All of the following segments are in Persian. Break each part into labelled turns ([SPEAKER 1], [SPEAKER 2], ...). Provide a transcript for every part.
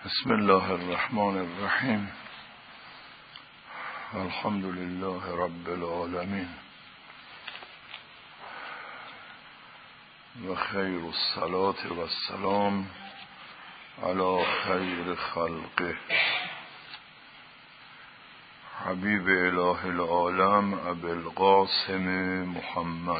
[SPEAKER 1] بسم الله الرحمن الرحیم. الحمد لله رب العالمین و خیر الصلاة و السلام علی خیر خلقه حبیب اله العالم ابی القاسم محمد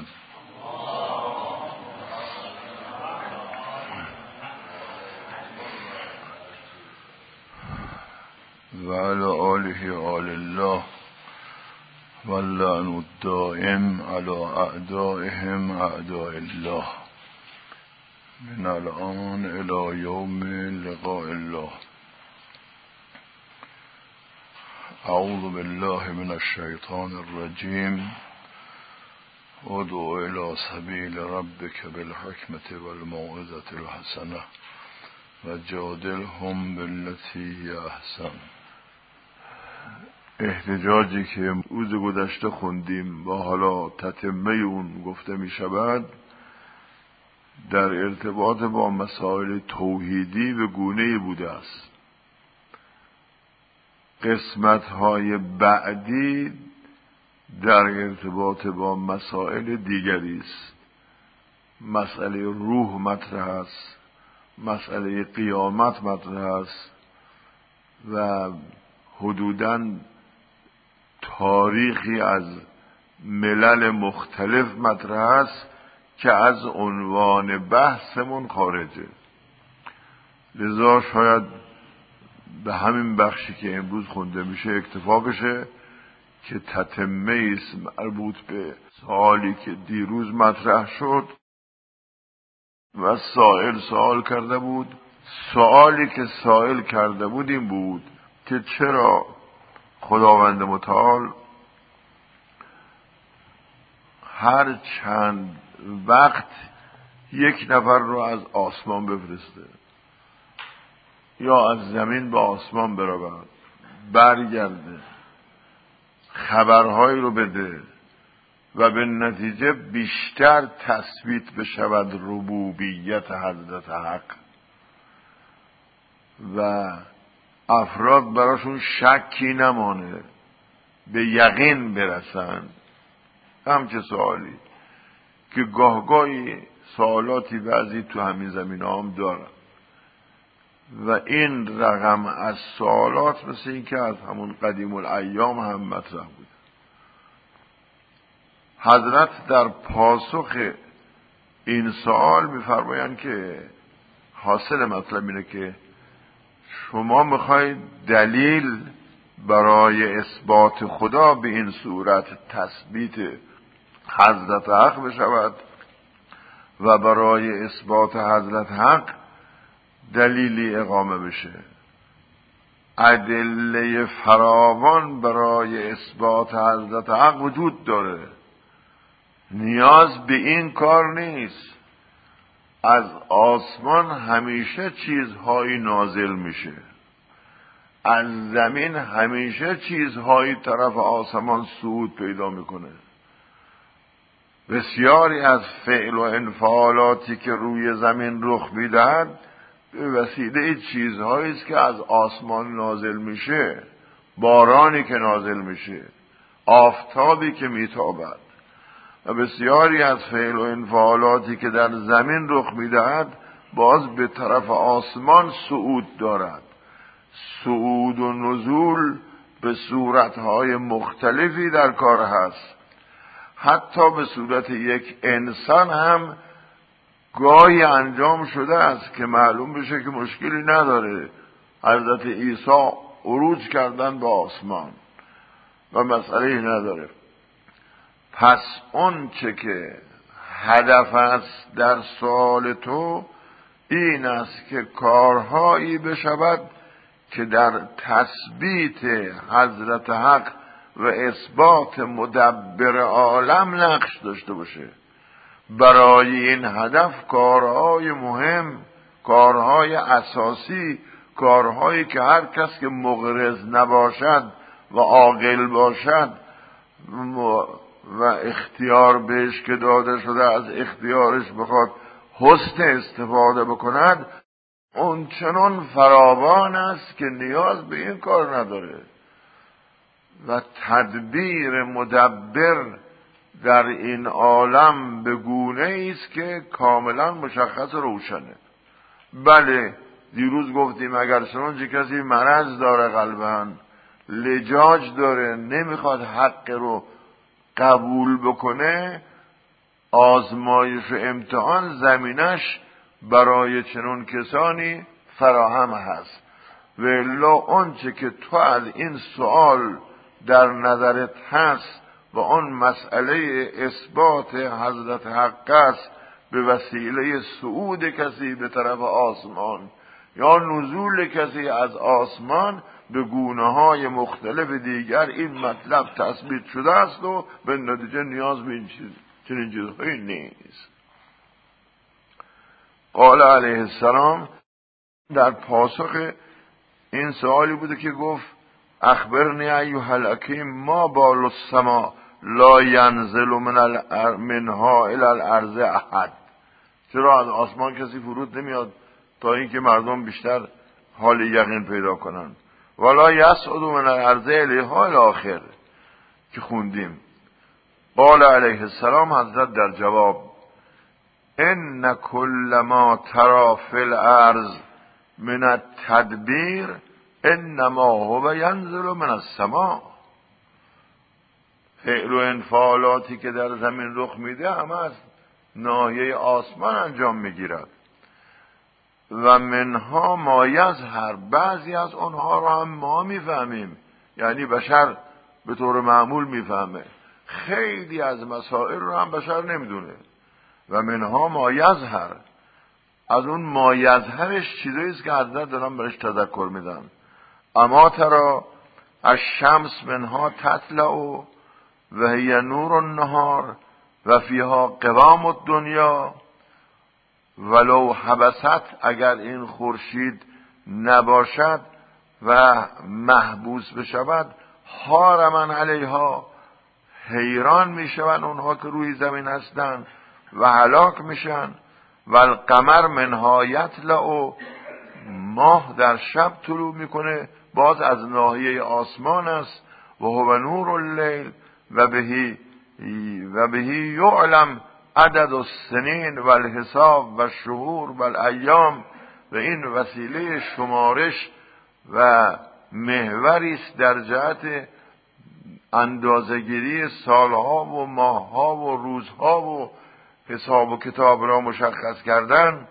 [SPEAKER 1] و علی آله آل الله و اللعن الدائم علی اعدائهم اعداء الله من الان الی یوم لقاء الله. اعوذ بالله من الشیطان الرجیم. ادع الی سبیل ربک بالحکمة والموعظة الحسنة و جادلهم بالتي هی احسن. احتجاجی که روز گذشته خوندیم و حالا تتمه اون گفته می شود در ارتباط با مسائل توحیدی به گونه‌ای بوده است. قسمت‌های بعدی در ارتباط با مسائل دیگری است. مسئله روح مطرح است، مسئله قیامت مطرح است و حدوداً تاریخی از ملل مختلف مطرح است که از عنوان بحثمون خارجه. لذا شاید به همین بخشی که امروز خونده میشه اکتفا بشه که تتمه است مربوط به سوالی که دیروز مطرح شد و سائل سوال کرده بود. سوالی که سائل کرده بود این بود که چرا خداوند متعال هر چند وقت یک نفر رو از آسمان بفرسته یا از زمین به آسمان برود، برگرده، خبرهایی رو بده و به نتیجه بیشتر تثبیت بشود ربوبیت حضرت حق و افراد براشون شکی نمانه، به یقین برسن. همچه سوالی که گاهگاهی سوالاتی بعضی تو همین زمینه هم دارن و این رقم از سوالات مثل این که از همون قدیم الایام هم مطرح بود. حضرت در پاسخ این سوال می‌فرمایند که حاصل مطلب اینه که شما میخواید دلیل برای اثبات خدا به این صورت تثبیت حضرت حق بشود و برای اثبات حضرت حق دلیلی اقامه بشه. ادله فراوان برای اثبات حضرت حق وجود داره، نیاز به این کار نیست. از آسمان همیشه چیزهایی نازل میشه، از زمین همیشه چیزهایی طرف آسمان صعود پیدا میکنه. بسیاری از فعل و انفعالاتی که روی زمین رخ میدهد به وسیله چیزهایی است که از آسمان نازل میشه. بارانی که نازل میشه، آفتابی که میتابد و بسیاری از فعل و انفعالاتی که در زمین رخ میدهد باز به طرف آسمان صعود دارد. صعود و نزول به صورتهای مختلفی در کار هست. حتی به صورت یک انسان هم گاهی انجام شده است که معلوم بشه که مشکلی نداره. حضرت عیسی عروج کردن به آسمان و مسئله نداره. پس اون چه که هدف است در سوال تو این است که کارهایی بشود که در تثبیت حضرت حق و اثبات مدبر عالم نقش داشته باشه. برای این هدف کارهای مهم، کارهای اساسی، کارهایی که هر کس که مغرض نباشد و عاقل باشد و اختیار بهش که داده شده از اختیارش بخواد حسن استفاده بکند، اون چنان فراوان است که نیاز به این کار نداره و تدبیر مدبر در این عالم به گونه است که کاملا مشخص روشنه. بله دیروز گفتیم اگر چنانچه کسی مرض داره قلباً، لجاج داره، نمیخواد حق رو قبول بکنه، آزمایش و امتحان زمینش برای چنون کسانی فراهم هست. و الا آنچه که تو از این سوال در نظرت هست و آن مسئله اثبات حضرت حق است به وسیله صعود کسی به طرف آسمان یا نزول کسی از آسمان به گونه‌های مختلف دیگر، این مطلب تثبیت شده است و به نتیجه نیاز به این چنین چیزهایی نیست. قال علیه السلام در پاسخ این سوالی بوده که گفت اخبرنی ایها الحکیم ما بال السما لا ینزل منها الى الارض احد. چرا از آسمان کسی فرود نمیاد تا اینکه مردم بیشتر حال یقین پیدا کنن. ولا یصعد من الارض الیها الاخر که خوندیم. قال علیه السلام حضرت در جواب ان کل ما ترى فی الارض من التدبیر انما هو ینزل من السماء. فعل و انفعالاتی که در زمین رخ میده همه از ناحیه آسمان انجام میگیرد. و منها ما یظهر، بعضی از اونها رو هم ما میفهمیم، یعنی بشر به طور معمول میفهمه، خیلی از مسائل رو هم بشر نمیدونه. و منها ما یظهر، از اون ما یظهرش چیزاییست که حضرت دارم برش تذکر میدن. اما ترا الشمس منها تطلع و هی نور النهار و فیها قوام الدنیا ولو حبست، اگر این خورشید نباشد و محبوس بشود، حار من علیها، حیران میشون اونها که روی زمین هستن و هلاک میشن. و القمر منها یطلع، ماه در شب طلوع میکنه، باز از ناحیه آسمان است. و هو نور اللیل و بهی یعلم عدد السنین و الحساب و الشهور و الایام. و این وسیله شمارش و محوری است در جهت اندازه‌گیری سالها و ماهها و روزها و حساب و کتاب را مشخص کردن.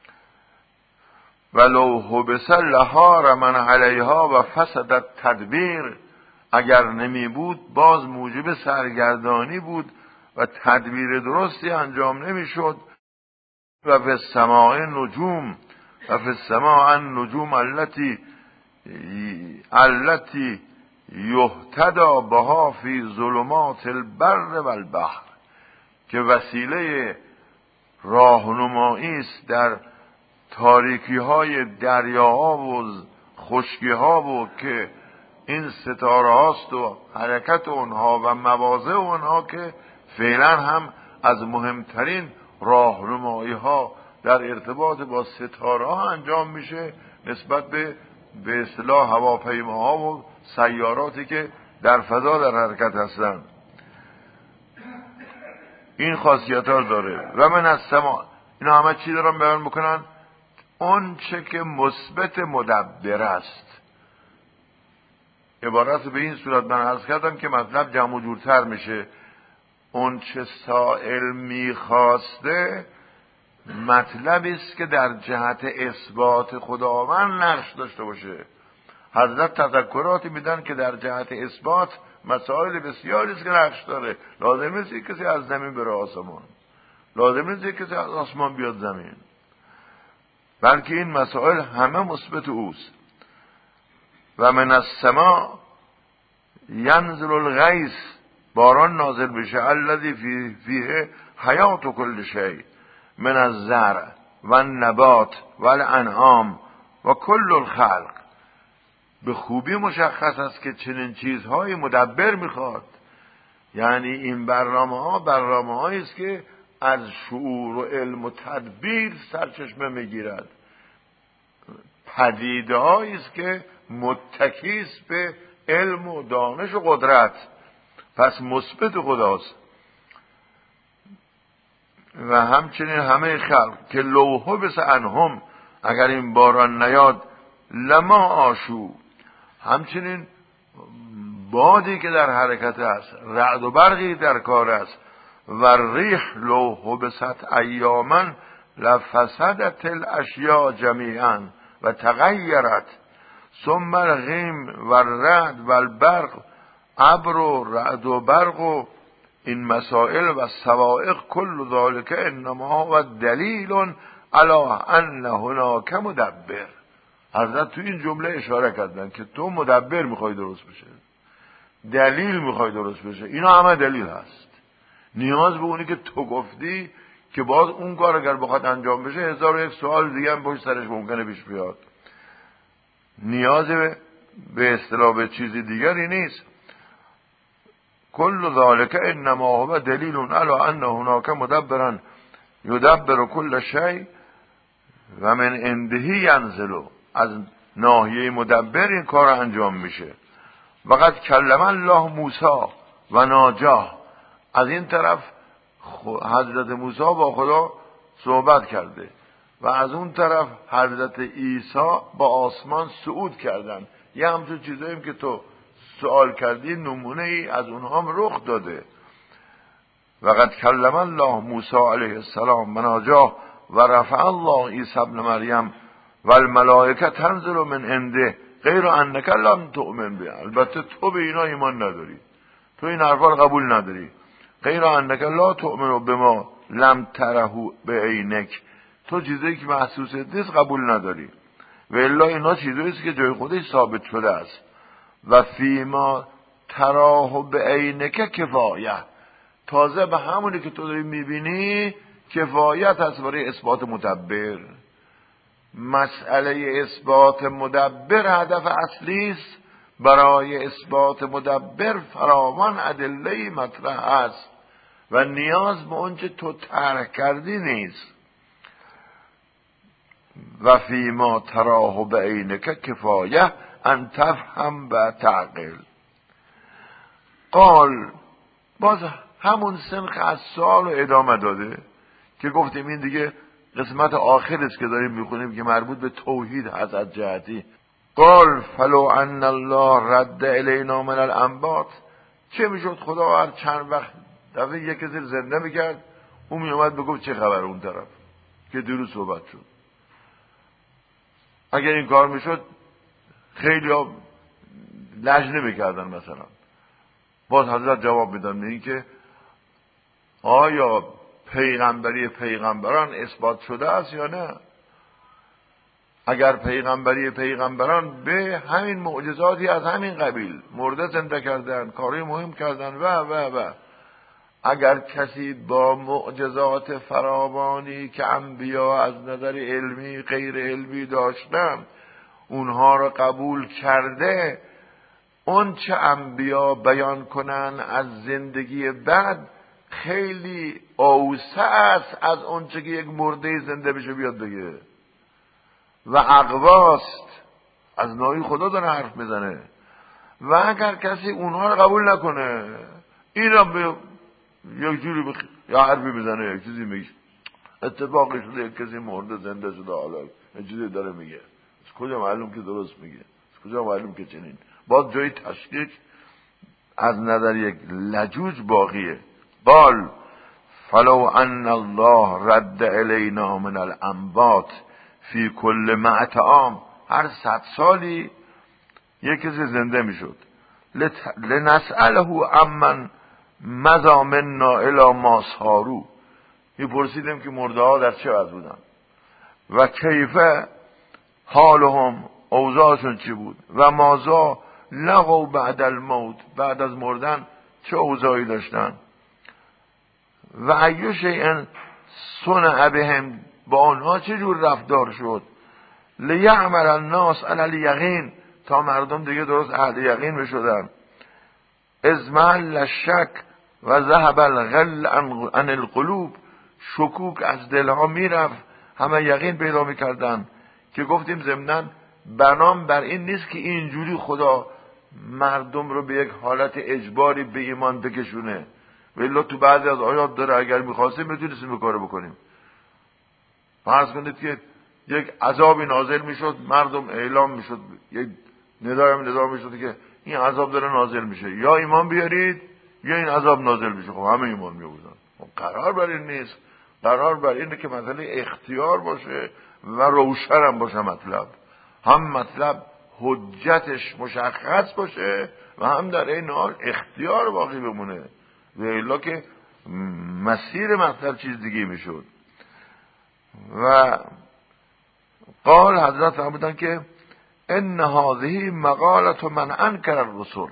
[SPEAKER 1] ولو حبس لهار من علیها و فسدت تدبیر، اگر نمی بود باز موجب سرگردانی بود و تدبیر درستی انجام نمی شد. و فی السماء نجوم و فی السماء النجوم التي یهتدی بها فی ظلمات البر و البحر، که وسیله راهنمایی است در تاریکی های دریاها و خشکی ها، و که این ستاره هاست و حرکت اونها و مواضع اونها که فعلا هم از مهمترین راهنمایی ها در ارتباط با ستاره ها انجام میشه نسبت به اصطلاح هواپیماها و سیاراتی که در فضا در حرکت هستن. این خاصیت ها داره. و من از سما، اینا همه چی دارم بیان میکنن؟ اون چه که مثبت مدبر است. عبارت به این صورت من عرض کردم که مطلب جمع و جورتر میشه. اون چه سائل میخواسته مطلبی است که در جهت اثبات خداوند نقش داشته باشه. حضرت تذکراتی میدن که در جهت اثبات مسائل بسیاری است که نقش داره. لازم نیست کسی از زمین بره آسمان، لازم نیست کسی از آسمان بیاد زمین، بلکه این مسائل همه مثبت اوست. و من السماء ینزل الغیث، باران نازل بشه، الذی فیه حیات کل شیء من الزرع و النبات و الانعام و کل الخلق. به خوبی مشخص است که چنین چیزهای مدبر میخواد. یعنی این برنامه هایی است که از شعور و علم و تدبیر سرچشمه میگیرد. پدیده‌هایی است که متکی است به علم و دانش و قدرت، پس مثبت خداست. و همچنین همه خلق که لوحه بس انهم، اگر این باران نیاد لما آشو، همچنین بادی که در حرکت است، رعد و برقی در کار است، و ریح لوحه بست ایاما لفسدت الاشیاء جمیعا و تغیرت، ثم الغیم و الرعد و البرق، ابر و رعد و برق و این مسائل و سوائق کل ذالک انما و دلیل علی ان هناک مدبر. حضرت تو این جمله اشاره کردن که تو مدبر میخوای درست بشه، دلیل میخوای درست بشه، اینا همه دلیل هست. نیاز به اونی که تو گفتی که باز اون کار اگر بخواد انجام بشه 1001 سوال دیگه هم پشت سرش ممکنه پیش بیاد. نیاز به اصطلاح به چیزی دیگری نیست. کل ذالک انما هو دلیل علی ان هناک مدبرا یدبر کل شیء و من عنده ینزل، از ناحیه مدبر این کار انجام میشه. وقد کلم الله موسی و ناجاه، از این طرف حضرت موسی با خدا صحبت کرده و از اون طرف حضرت عیسی با آسمان صعود کردن. یه همچون چیزاییم که تو سوال کردی نمونه ای از اونها هم رخ داده. وقد کلم الله موسی علیه السلام و ناجاه و رفع الله عیسی ابن مریم و الملائکه تنزل من عنده غیر انک لم تؤمن به. البته تو به اینا ایمان نداری، تو این حرفا رو قبول نداری. غیر انک لا تؤمن بما لم تره بعینک، تو چیزایی که محسوس نیست قبول نداری. و الا اینا چیزایی است که جای خودش ثابت شده است. و فیما تراه بعینک کفایه، تازه به همونی که تو داری میبینی کفایت هست برای اثبات مدبر. مسئله اثبات مدبر هدف اصلی است. برای اثبات مدبر فراوان ادله مطرح است و نیاز به اون چه تو طرح کردی نیست. و فیما تراه بعینک کفایه ان تفهم و تعقل. قال، باز همون سنخ از سوال و ادامه داده که گفتیم این دیگه قسمت آخر است که داریم میخونیم که مربوط به توحید هست از جهتی. قال فلو ان الله رد الینا من الانبات، چه میشد خدا هر چند وقت دفعه یک کسی زنده میکرد، اون میومد بگفت چه خبر اون طرف که دیروز صحبت شد. اگر این کار میشد خیلی ها لج نمیکردن. مثلا باز حضرت جواب میدن میگن که آیا پیغمبری پیغمبران اثبات شده است یا نه؟ اگر پیغمبری پیغمبران به همین معجزاتی از همین قبیل، مرده زنده کردن، کاری مهم کردن و اگر کسی با معجزات فراوانی که انبیا از نظر علمی غیر علمی داشتن اونها را قبول کرده، اون چه انبیا بیان کنن از زندگی بعد خیلی اوسع است از اون چه که یک مرده زنده بشه بیاد بگه و اقواست، از نوعی خدا داره حرف میزنه. و اگر کسی اونها رو قبول نکنه، این را به یک جوری یا حرفی بزنه، یک چیزی میگه اتفاقی شده یک کسی مرده زنده شده، حالا یک چیزی داره میگه، از کجا معلوم که درست میگه، از کجا معلوم که چنین. باز جای تشکیک از نظر یک لجوج باقیه. قال فلو ان الله رد الینا من الانبات فی کل 100 عام، هر 100 سالی یک کسی زنده میشد. لنسأله عمن مضى منا الی ما صاروا، میپرسیدیم که مرده ها در چه وضع بودن و کیفه حالهم، اوضاعشون چی بود، و ماذا لقوا بعد الموت، بعد از مردن چه اوضاعی داشتن، و ای شیء صنع بهم، با آنها چه جور رفتار شد، لیعمل الناس علی الیقین، تا مردم دیگه درست اهل یقین بشدن، اذ محل الشک و ذهب الغل عن القلوب، شکوک از دلها میرفت، همه یقین پیدا میکردن. که گفتیم ضمناً بنام بر این نیست که اینجوری خدا مردم رو به یک حالت اجباری به ایمان بکشونه. ولی تو بعضی از آیات داره اگر میخواستیم میتونستیم به کار بکنیم. فرض کنید که یک عذابی نازل میشد، مردم اعلام میشد، یک ندا میشد که این عذاب داره نازل میشه، یا ایمان بیارید یا این عذاب نازل میشه. خب همه ایمان میآوردن. قرار بر این نیست، قرار بر اینه که مسئله اختیار باشه و روشن هم باشه. مطلب حجتش مشخص باشه و هم در این حال اختیار باقی بمونه، و الا که مسیر مطلب چیز دیگه میشد. و قال حضرت فرمودن که ان هذه مقالة من انکر الرسل،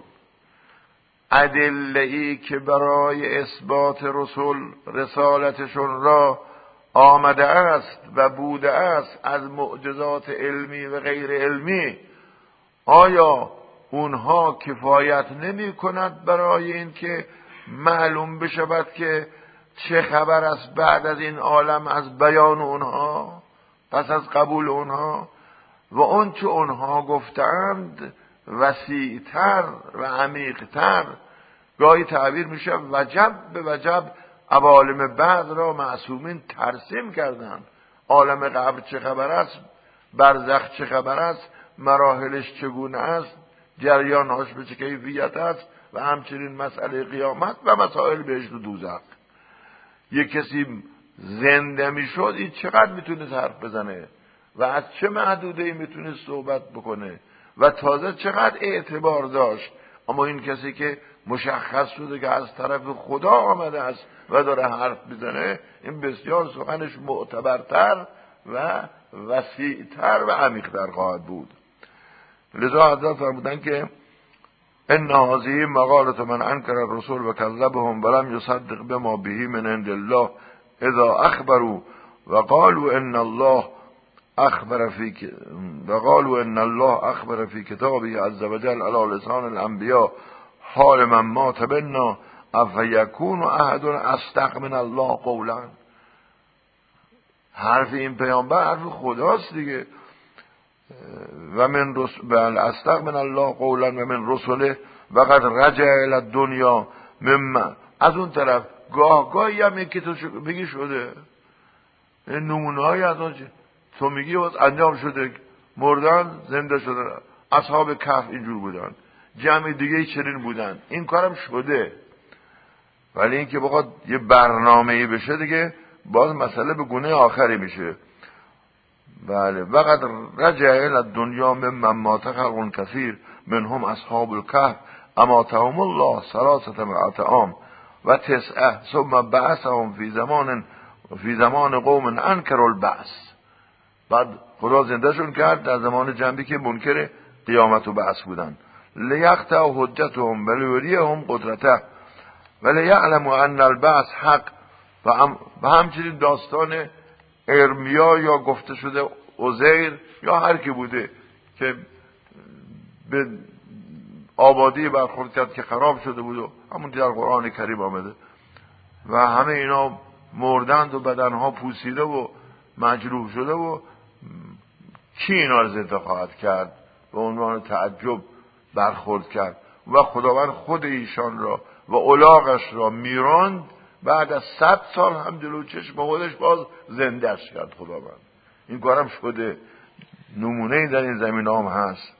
[SPEAKER 1] ادله‌ای که برای اثبات رسالتشون را آمده است و بوده است از معجزات علمی و غیر علمی، آیا اونها کفایت نمی کند برای این که معلوم بشود که چه خبر است بعد از این عالم از بیان اونها، پس از قبول اونها؟ و اون چه اونها گفتند وسیع‌تر و عمیق‌تر، گاهی تعبیر میشه وجب به وجب عوالم بعد را معصومین ترسیم کردند. عالم قبر چه خبر است، برزخ چه خبر است، مراحلش چگونه است، جریانهاش به چه کیفیت است، و همچنین مسئله قیامت و مسائل بهشت و دوزخ. یک کسی زنده میشد این چقدر میتونه حرف بزنه و از چه محدوده‌ای میتونه صحبت بکنه و تازه چقدر اعتبار داشت. اما این کسی که مشخص شده که از طرف خدا آمده است و داره حرف میزنه، این بسیار سخنش معتبرتر و وسیعتر و عمیق‌تر خواهد بود. لذا حضرت فرمودن که ان هذه مقالة من انکر الرسول و کذبهم ولم یصدق بما به من عند الله اذا اخبروا وقالوا ان الله اخبر في كتابه عز وجل على لسان الانبیاء حال من مات بنا افیکون احد اصدق من الله قولا. حرف این پیامبر حرف خداست دیگه. و من اصدق من الله قولا و من رسله وقد رجع الى الدنیا مما. از اون طرف گاهی هم که تو بگی شده، نمونه های از اون تو میگی انجام شده، مردن زنده شدن، اصحاب کهف اینجور بودن، جمع دیگه چنین بودن، این کارم شده. ولی این که بخواد یه برنامه‌ای بشه دیگه باز مسئله به گونه آخری میشه. بله. وقد رجع الى الدنیا ممن مات خلق کثیر منهم اصحاب الكهف اماتهم الله 300 عام و 9 ثم بعثهم فی زمان قوم انکروا البعث. بعد خدا زندهشون کرد در زمان جنبی که منکر قیامت و بعث بودن. لیقطع حجتهم ولیریهم قدرته ولیعلموا ان البعث حق. و همچنین داستان ارمیا یا گفته شده عزیر یا هر کی بوده که به آبادی برخورد کرد که خراب شده بود و همون در قرآن کریم آمده و همه اینا مردند و بدنها پوسیده و مجروح شده و کی اینا رو زنده خواهد کرد؟ به عنوان تعجب برخورد کرد و خداوند خود ایشان را و الاغش را میراند. بعد از 100 سال هم جلو چشم خودش باز زندهش کرد خداوند. این کارم شده، نمونه‌ای در این زمین هم هست.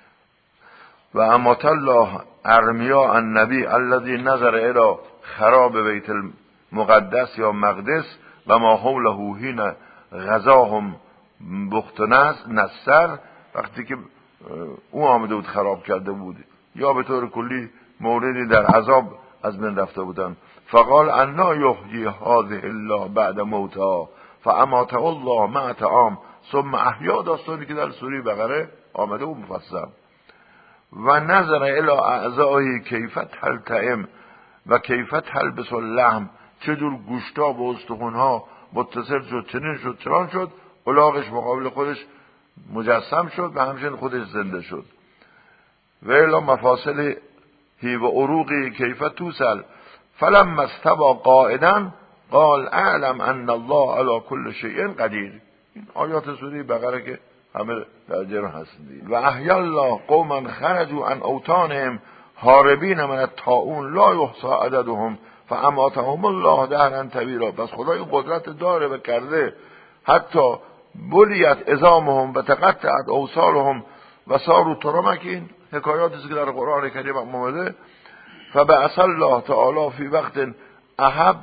[SPEAKER 1] و امات الله ارمیا النبی الذي نظر الى خراب بیت المقدس یا مقدس و ما حوله حین غزاهم بخت نصر، وقتی که او آمده بود خراب کرده بود یا به طور کلی موردی در عذاب از بین رفته بودن. فقال انا یحیی هذه الله بعد موتها فاماته الله 100 عام ثم احیا، داستانی که در سوره بقره آمده و مفصل. و نظر الی اعضایی کیف تلتئم و کیف تلبس اللحم، چجور گوشتا و استخوانها متصل شد، چنین شد چنان شد، الاغش مقابل خودش مجسم شد و همچنین خودش زنده شد. و الی مفاصل هی و عروقی کیف توسل فلما استوى قائدا قال اعلم ان الله على كل شيء قدیر. این آیات سوره بقره که همه در جرم هستند. و احیا الله قوما خرجوا عن اوطانهم هاربین من الطاعون لا یحصى عددهم فاماتهم الله دهرا طویلا. پس خدای قدرت داره و کرده حتی بلیت عظامهم و تقطعت اوصالهم و صاروا ترمکین. حکایاتی که در قرآن کریم آمده. فبعث الله تعالی فی وقت احب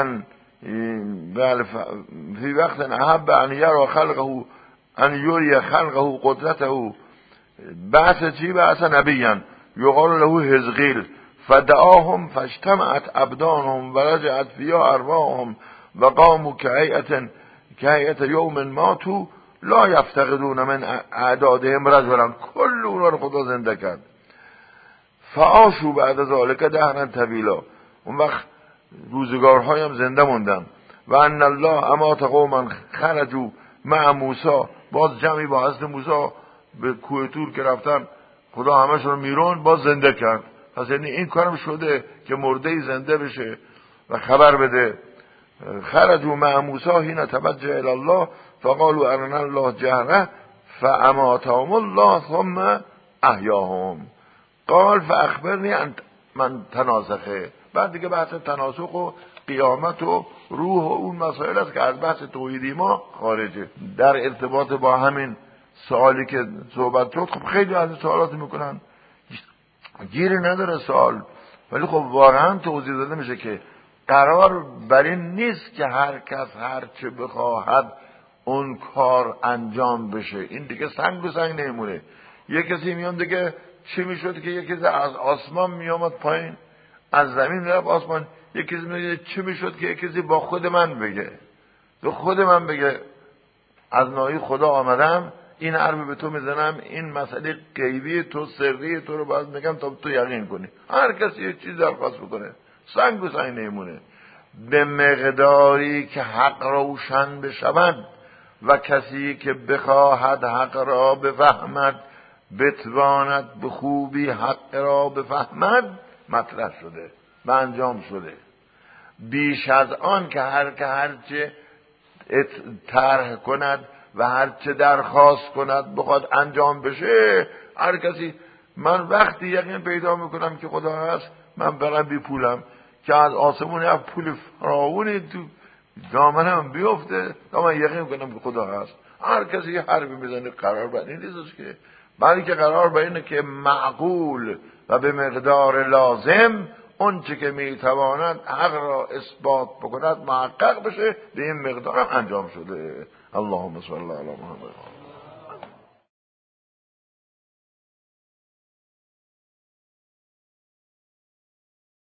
[SPEAKER 1] ان یرا خلقه ان یری خلقه قدرته. بعث چی؟ بعث نبیا یقال له حزقیل فدعاهم فاجتمعت ابدانهم و رجعت فیها ارواحهم و قاموا کهیئت یوم ماتوا لا یفتقدون من اعدادهم رجلا. کل اونا رو خدا زنده کرد. فعاشوا بعد ذالک دهرا طویلا. اون وقت روزگارهایم زنده موندن. و ان الله امات قوما خرجوا مع موسی. باز جمعی با حضرت موسی به کوه طور که رفتن خدا همشون رو میرون باز زنده کرد. پس یعنی این کارم شده که مرده زنده بشه و خبر بده. خرجوا مع موسی حين توجه الى الله فقالوا ارنا الله جهره فاماتهم الله ثم احیاهم. قال فاخبرنی عن من تناسخه. بعد دیگه بحث تناسخ و قیامت و روح و اون مسائل است که از بحث توحیدی ما خارجه. در ارتباط با همین سوالی که صحبت شد، خب خیلی از سوالات میکنن گیری نداره سوال، ولی خب واقعا توضیح داده میشه که قرار بر این نیست که هر کس هر چه بخواهد اون کار انجام بشه. این دیگه سنگ به سنگ نمیمونه. یک کسی میام دیگه چی میشد که یک کسی از آسمان میامد پایین، از زمین میرفت آسمان. یک کسی میگه چی میشد که یک کسی با خود من بگه، به خود من بگه از ناحیه خدا آمدم، این حرف به تو میزنم، این مسئله غیبی تو سری تو رو باید میگم تا تو یقین کنی. هر کسی یه چیز درخواست بکنه سنگ به سنگ نمیمونه. به مقداری که حق روشن بشود و کسی که بخواهد حق را بفهمد بتواند به خوبی حق را بفهمد مطرح شده و انجام شده. بیش از آن که هرچه طرح کند و هرچه درخواست کند بخواد انجام بشه. هر کسی، من وقتی یقین پیدا میکنم که خدا هست، من برم بی پولم که از آسمون یه پول فراوانی تو دامنم بیفته تا من یقین کنم که خدا هست. هر کسی یه حرفی میزنه، قرار بر این نیست که، بلکه قرار بر اینه که معقول و به مقدار لازم اون چه که میتواند حق را اثبات بکند محقق بشه، به این مقدار انجام شده. اللهم صل علی محمد.